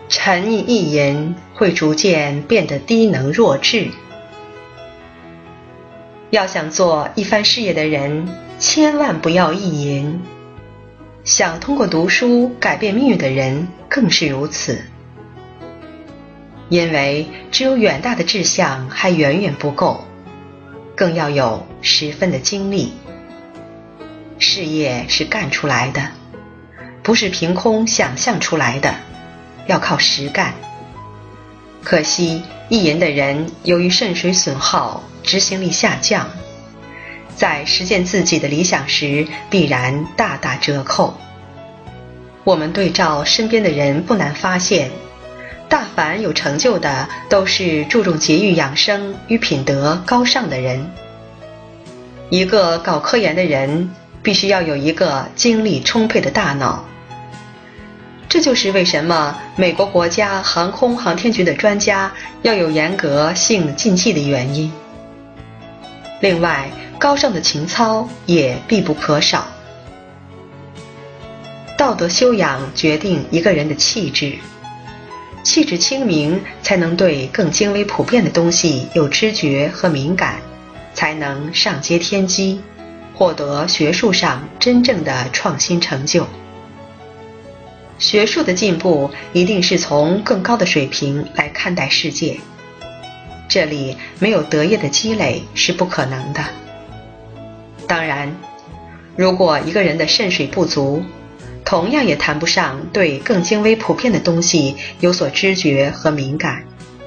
沉溺意淫会逐渐变得低能弱智。要想做一番事业的人，千万不要意淫。想通过读书改变命运的人更是如此。因为只有远大的志向还远远不够，更要有十分的精力。事业是干出来的，不是凭空想象出来的，要靠实干。可惜意淫的人由于肾水损耗，执行力下降，在实践自己的理想时必然大打折扣。我们对照身边的人不难发现，大凡有成就的都是注重节欲养生与品德高尚的人。一个搞科研的人必须要有一个精力充沛的大脑，这就是为什么美国国家航空航天局的专家要有严格性禁忌的原因。另外，高尚的情操也必不可少。道德修养决定一个人的气质，气质清明才能对更精微普遍的东西有知觉和敏感，才能上接天机，获得学术上真正的创新成就。学术的进步一定是从更高的水平来看待世界，这里没有德业的积累是不可能的。当然，如果一个人的肾水不足，同样也谈不上对更精微普遍的东西有所知觉和敏感。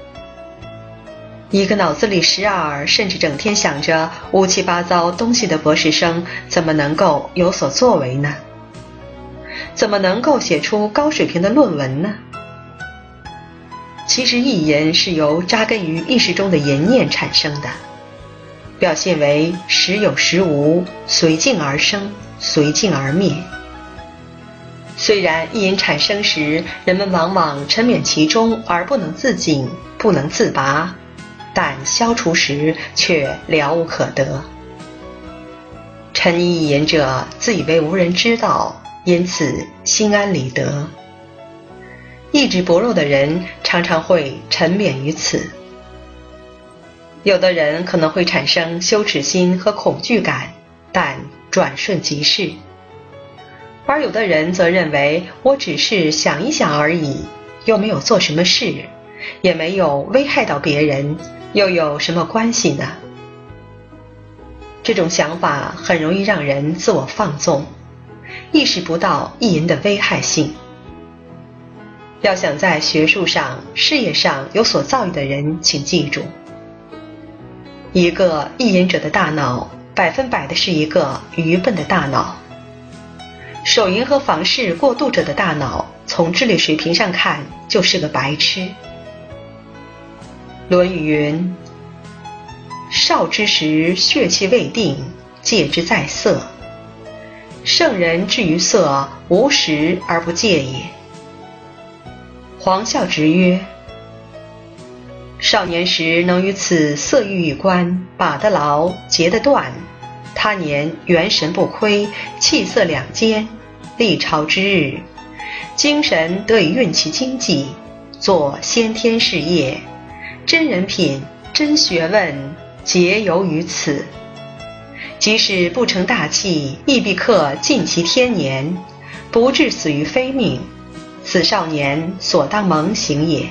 一个脑子里时而甚至整天想着乌七八糟东西的博士生，怎么能够有所作为呢？怎么能够写出高水平的论文呢？其实意淫是由扎根于意识中的淫念产生的，表现为时有时无，随境而生，随境而灭。虽然意淫产生时，人们往往沉湎其中而不能自警，不能自拔，但消除时却了无可得。沉溺意淫者自以为无人知道，因此心安理得。意志薄弱的人常常会沉湎于此。有的人可能会产生羞耻心和恐惧感，但转瞬即逝。而有的人则认为，我只是想一想而已，又没有做什么事，也没有危害到别人，又有什么关系呢？这种想法很容易让人自我放纵，意识不到意淫的危害性。要想在学术上、事业上有所造诣的人，请记住，一个意淫者的大脑100%的是一个愚笨的大脑。手淫和房事过度者的大脑，从智力水平上看就是个白痴。论语云：少之时血气未定，戒之在色。圣人至于色，无时而不戒也。黄孝直曰：少年时能与此色欲一关，把得牢，截得断，他年元神不亏，气色两兼，历朝之日，精神得以运其经济，做先天事业，真人品、真学问皆由于此。即使不成大器，亦必克尽其天年，不致死于非命，此少年所当蒙行也。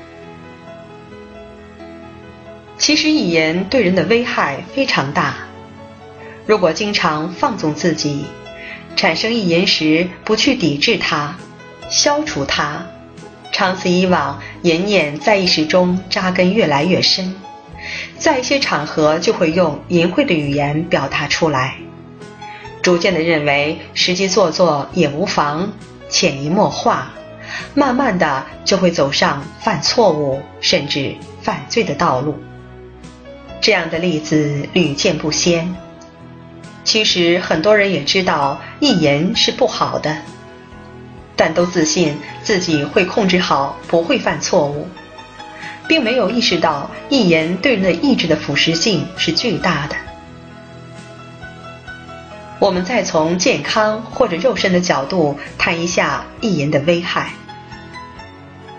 其实意淫对人的危害非常大，如果经常放纵自己，产生意淫时不去抵制它、消除它，长此以往，淫念在意识中扎根越来越深，在一些场合就会用淫秽的语言表达出来，逐渐地认为实际做做也无妨，潜移默化，慢慢的就会走上犯错误甚至犯罪的道路。这样的例子屡见不鲜。其实很多人也知道意淫是不好的，但都自信自己会控制好，不会犯错误，并没有意识到意淫对人的意志的腐蚀性是巨大的。我们再从健康或者肉身的角度谈一下意淫的危害。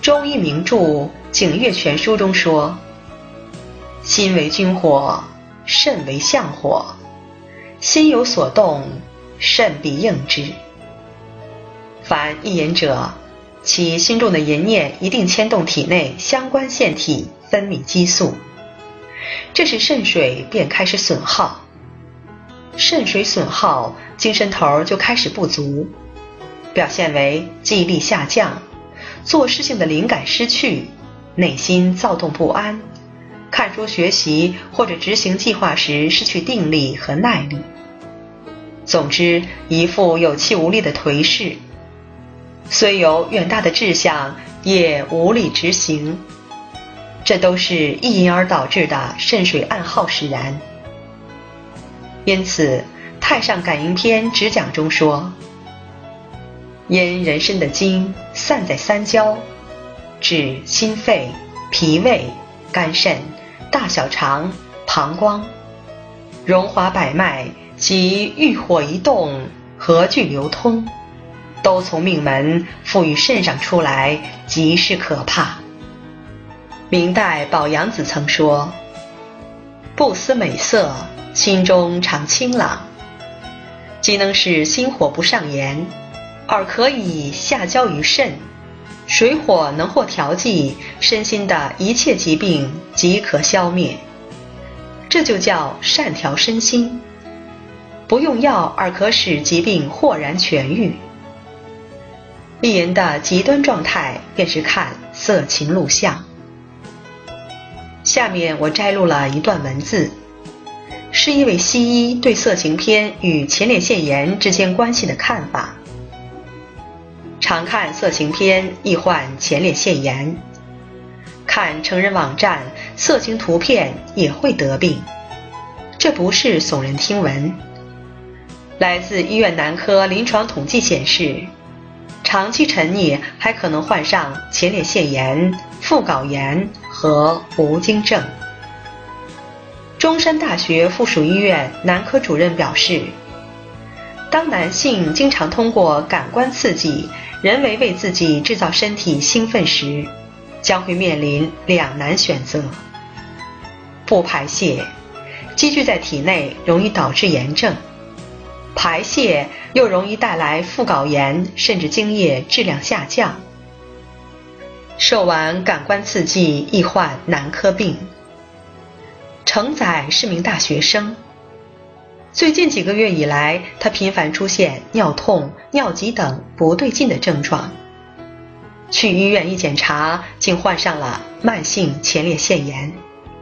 中医名著《景岳全书》中说：心为君火，肾为相火，心有所动，肾必应之。凡一言者，其心中的淫念一定牵动体内相关腺体分泌激素，这时肾水便开始损耗，肾水损耗，精神头就开始不足，表现为记忆力下降，做事情的灵感失去，内心躁动不安，看书学习或者执行计划时失去定力和耐力，总之一副有气无力的颓势，虽有远大的志向也无力执行，这都是一因而导致的肾水暗耗使然。因此太上感应篇只讲中说，因人身的精散在三焦，指心肺、脾胃、肝肾、大小肠、膀胱，荣华百脉及欲火一动，何俱流通，都从命门赋予肾上出来，极是可怕。明代宝阳子曾说，不思美色，心中常清朗，既能使心火不上炎，而可以下焦于肾，水火能获调剂，身心的一切疾病即可消灭，这就叫善调身心，不用药而可使疾病豁然痊愈。一人的极端状态便是看色情录像。下面我摘录了一段文字，是一位西医对色情片与前列腺炎之间关系的看法。常看色情片易患前列腺炎，看成人网站色情图片也会得病，这不是耸人听闻。来自医院男科临床统计显示，长期沉溺还可能患上前列腺炎、附睾炎和无精症。中山大学附属医院男科主任表示，当男性经常通过感官刺激人为为自己制造身体兴奋时，将会面临两难选择：不排泄，积聚在体内容易导致炎症；排泄又容易带来附睾炎，甚至精液质量下降。受完感官刺激易患男科病。程仔是名大学生，最近几个月以来，他频繁出现尿痛、尿急等不对劲的症状。去医院一检查，竟患上了慢性前列腺炎。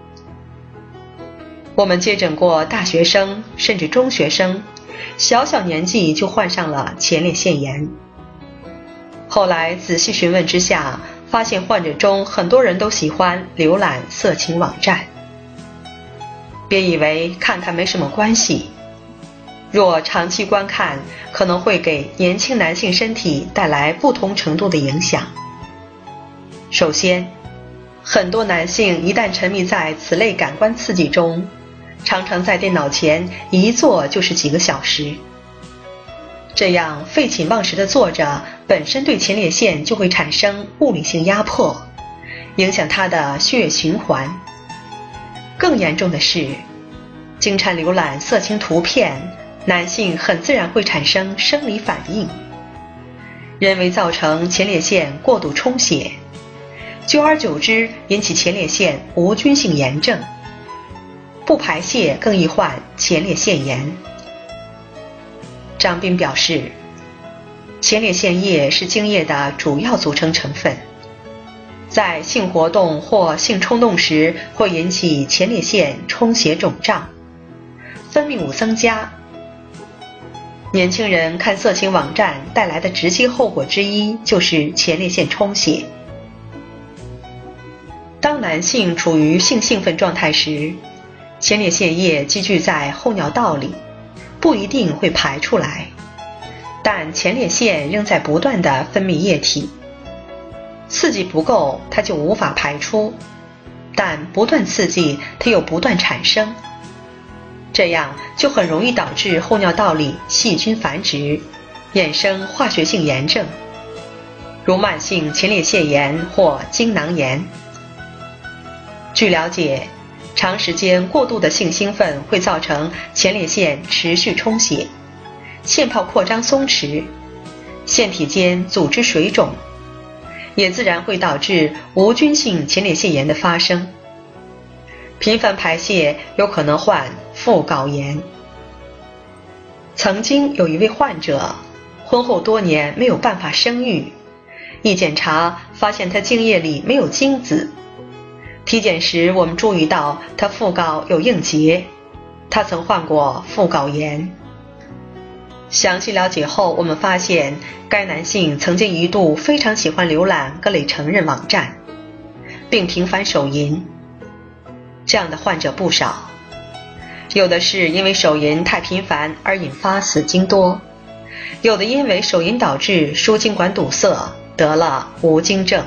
我们接诊过大学生甚至中学生，小小年纪就患上了前列腺炎。后来仔细询问之下，发现患者中很多人都喜欢浏览色情网站。别以为看看没什么关系，若长期观看，可能会给年轻男性身体带来不同程度的影响。首先，很多男性一旦沉迷在此类感官刺激中，常常在电脑前一坐就是几个小时，这样废寝忘食的坐着，本身对前列腺就会产生物理性压迫，影响它的血液循环。更严重的是，经常浏览色情图片，男性很自然会产生生理反应，人为造成前列腺过度充血，久而久之引起前列腺无菌性炎症，不排泄更易患前列腺炎。张斌表示，前列腺液是精液的主要组成成分，在性活动或性冲动时会引起前列腺充血肿胀，分泌物增加。年轻人看色情网站带来的直接后果之一就是前列腺充血。当男性处于性兴奋状态时，前列腺液积聚在后尿道里，不一定会排出来，但前列腺仍在不断地分泌液体，刺激不够它就无法排出，但不断刺激它又不断产生，这样就很容易导致后尿道里细菌繁殖，衍生化学性炎症。 如慢性前列腺炎或精囊炎。据了解，长时间过度的性兴奋会造成前列腺持续充血，腺泡扩张松弛，腺体间组织水肿，也自然会导致无菌性前列腺炎的发生。频繁排泄有可能患附睾炎。曾经有一位患者，婚后多年没有办法生育，一检查发现他精液里没有精子。体检时我们注意到他附睾有硬结，他曾患过附睾炎。详细了解后，我们发现该男性曾经一度非常喜欢浏览各类成人网站，并频繁手淫。这样的患者不少，有的是因为手淫太频繁而引发死精多，有的因为手淫导致输精管堵塞，得了无精症。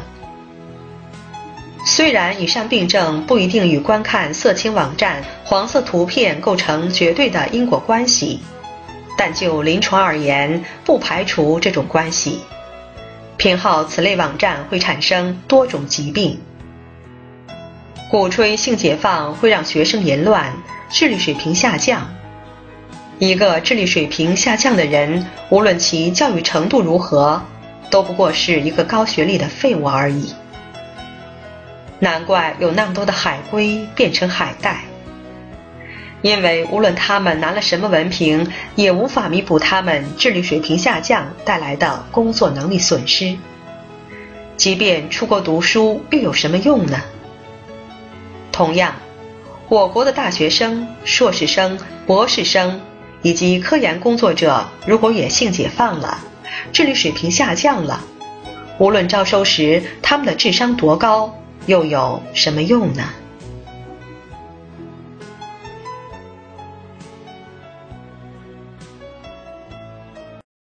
虽然以上病症不一定与观看色情网站、黄色图片构成绝对的因果关系，但就临床而言，不排除这种关系。偏好此类网站会产生多种疾病。鼓吹性解放会让学生淫乱，智力水平下降。一个智力水平下降的人，无论其教育程度如何，都不过是一个高学历的废物而已。难怪有那么多的海归变成海带，因为无论他们拿了什么文凭，也无法弥补他们智力水平下降带来的工作能力损失。即便出国读书，又有什么用呢？同样，我国的大学生、硕士生、博士生以及科研工作者，如果也性解放了，智力水平下降了，无论招收时他们的智商多高，又有什么用呢？